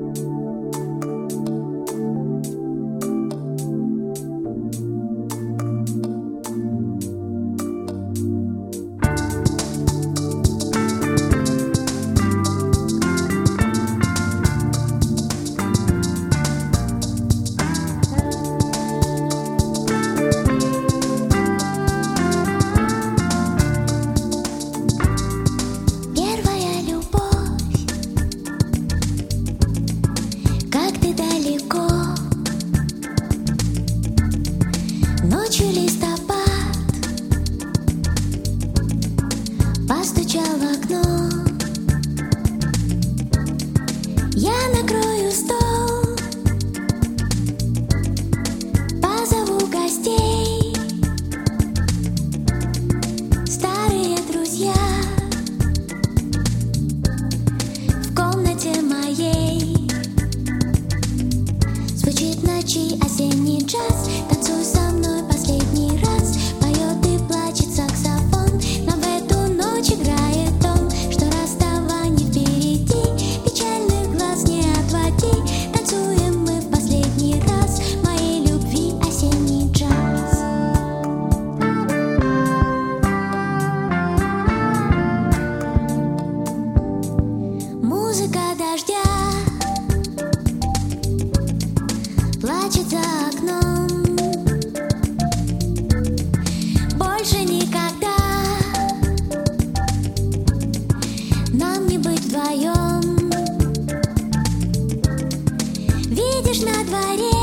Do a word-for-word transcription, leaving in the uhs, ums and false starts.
Ночью листопад постучал в окно. Я накрою стол, позову гостей, старые друзья в комнате моей. Звучит в ночи осенний джаз, танцуй со мной последний раз. Поет и плачет саксофон, но в эту ночь играет он, что расставание впереди, печальных глаз не отводи. Танцуем мы в последний раз моей любви осенний джаз. Музыка дождя плачет за окном. Больше никогда нам не быть вдвоем. Видишь, на дворе